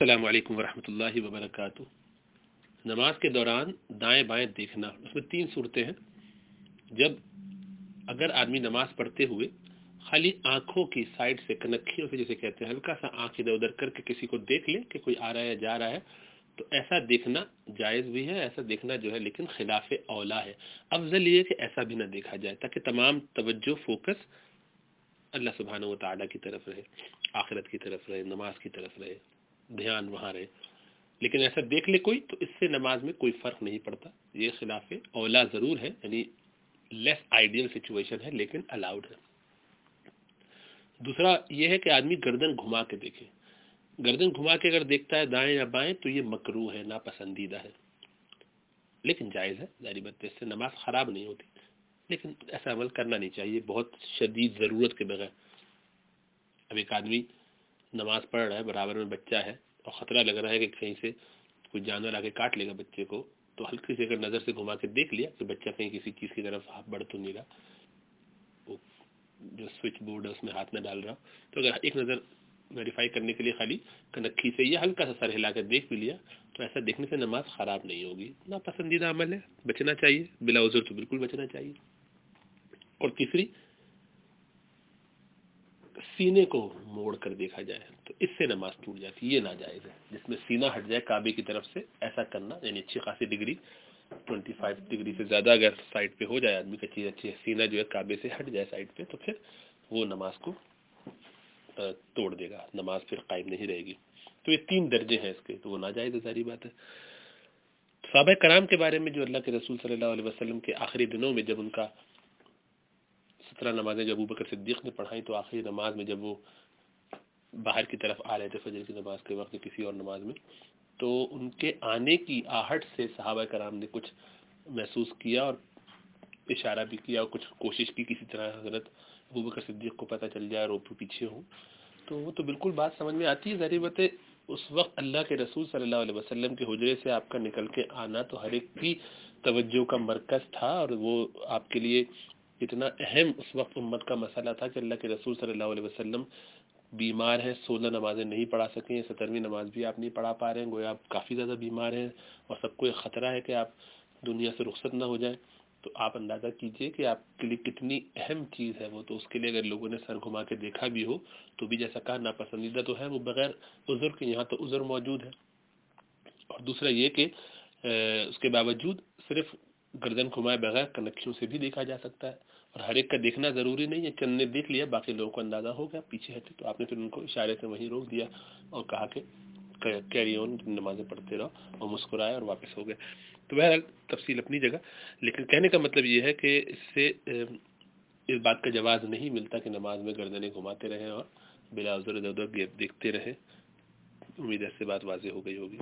السلام علیکم ورحمۃ اللہ وبرکاتہ۔ نماز کے دوران دائیں بائیں دیکھنا، اس میں تین صورتیں ہیں۔ جب اگر آدمی نماز پڑھتے ہوئے خالی آنکھوں کی سائڈ سے، کنکھیوں سے جسے کہتے ہیں، ہلکا سا آنکھ ادھر ادھر کر کے کسی کو دیکھ لے کہ کوئی آ رہا ہے جا رہا ہے، تو ایسا دیکھنا جائز بھی ہے، ایسا دیکھنا جو ہے لیکن خلاف اولا ہے۔ افضل یہ کہ ایسا بھی نہ دیکھا جائے تاکہ تمام توجہ فوکس اللہ سبحانہ و تعالیٰ کی طرف رہے، آخرت کی طرف رہے، نماز کی طرف رہے، دھیان وہاں رہے۔ لیکن ایسا دیکھ لے کوئی تو اس سے نماز میں کوئی فرق نہیں پڑتا، یہ خلاف اولا ضرور ہے، یعنی لیس آئیڈیل سچویشن ہے لیکن الاؤڈ ہے۔ دوسرا یہ ہے کہ آدمی گردن گھما کے دیکھے۔ گردن گھما کے اگر دیکھتا ہے دائیں یا بائیں تو یہ مکروہ ہے، ناپسندیدہ ہے، لیکن جائز ہے، ظاہری بات ہے، اس سے نماز خراب نہیں ہوتی، لیکن ایسا عمل کرنا نہیں چاہیے بہت شدید ضرورت کے بغیر۔ اب ایک آدمی نماز پڑھ رہا ہے، برابر میں بچہ ہے اور خطرہ لگ رہا ہے کہ کہیں سے کوئی جانور آگے کاٹ لے گا بچے کو، تو ہلکی سے اگر نظر سے گھما کے دیکھ لیا کہ بچہ کہیں کسی چیز کی طرف ہاتھ بڑھ تو نہیں رہا، وہ جو سوئچ بورڈ ہے اس میں ہاتھ نہ ڈال رہا، تو اگر ایک نظر ویریفائی کرنے کے لیے خالی کنکھی سے یا ہلکا سا سر ہلا کے دیکھ بھی لیا تو ایسا دیکھنے سے نماز خراب نہیں ہوگی۔ ناپسندیدہ عمل ہے، بچنا چاہیے، بلا عذر تو بالکل بچنا چاہیے۔ اور تیسری، سینے کو موڑ کر دیکھا جائے تو اس سے نماز ٹوٹ جاتی ہے، یہ ناجائز ہے۔ جس میں سینہ ہٹ جائے کعبے کی طرف سے، ایسا کرنا یعنی اچھی خاصی ڈگری 25 ڈگری سے زیادہ اگر سائڈ پہ ہو جائے آدمی کا، چیز اچھی ہے، سینہ جو ہے کعبے سے ہٹ جائے سائڈ پہ، تو پھر وہ نماز کو توڑ دے گا، نماز پھر قائم نہیں رہے گی۔ تو یہ تین درجے ہیں اس کے، تو وہ ناجائز ہے، ظاہری بات ہے۔ صحابہ کرام کے بارے میں جو اللہ کے رسول صلی اللہ علیہ وسلم کے آخری دنوں میں جب ان کا 17 نمازیں جب ابوبکر صدیق نے پڑھائیں تو آخری نماز میں جب وہ باہر کی طرف آ رہے تھے فجر کی نماز کے وقت کسی اور نماز میں، تو ان کے آنے کی آہٹ سے صحابہ کرام نے کچھ محسوس کیا اور اشارہ بھی کیا اور کچھ کوشش کی کسی طرح حضرت ابوبکر صدیق کو پتہ چل جائے اور وہ پیچھے ہوں، تو وہ تو بالکل بات سمجھ میں آتی ہے، ظاہری بات ہے۔ اس وقت اللہ کے رسول صلی اللہ علیہ وسلم کے حجرے سے آپ کا نکل کے آنا تو ہر ایک کی توجہ کا مرکز تھا، اور وہ آپ کے لیے اتنا اہم اس وقت امت کا مسئلہ تھا کہ اللہ کے رسول صلی اللہ علیہ وسلم بیمار ہیں، 16 نمازیں نہیں پڑھا سکیں، 17ویں نماز بھی آپ نہیں پڑھا پا رہے ہیں، گویا آپ کافی زیادہ بیمار ہیں اور سب کو ایک خطرہ ہے کہ آپ دنیا سے رخصت نہ ہو جائیں۔ تو آپ اندازہ کیجئے کہ آپ کے لیے کتنی اہم چیز ہے وہ، تو اس کے لیے اگر لوگوں نے سر گھما کے دیکھا بھی ہو تو بھی جیسا کہا ناپسندیدہ تو ہے، وہ بغیر عذر کے، یہاں تو عذر موجود ہے۔ اور دوسرا یہ کہ اس کے باوجود صرف گردن گھمائے بغیر کنکھیوں سے بھی دیکھا جا سکتا ہے، اور ہر ایک کا دیکھنا ضروری نہیں ہے، چند نے دیکھ لیا باقی لوگوں کو اندازہ ہو گیا پیچھے ہٹے، تو آپ نے پھر ان کو اشارے سے وہیں روک دیا اور کہا کہ کیری آن، نمازیں پڑھتے رہو، اور مسکرائے اور واپس ہو گئے۔ تو بہرحال تفصیل اپنی جگہ، لیکن کہنے کا مطلب یہ ہے کہ اس سے اس بات کا جواز نہیں ملتا کہ نماز میں گردنیں گھماتے رہیں اور بلا عذر ادھر ادھر دیکھتے رہیں۔ امید ہے اس سے بات واضح ہو گئی ہوگی۔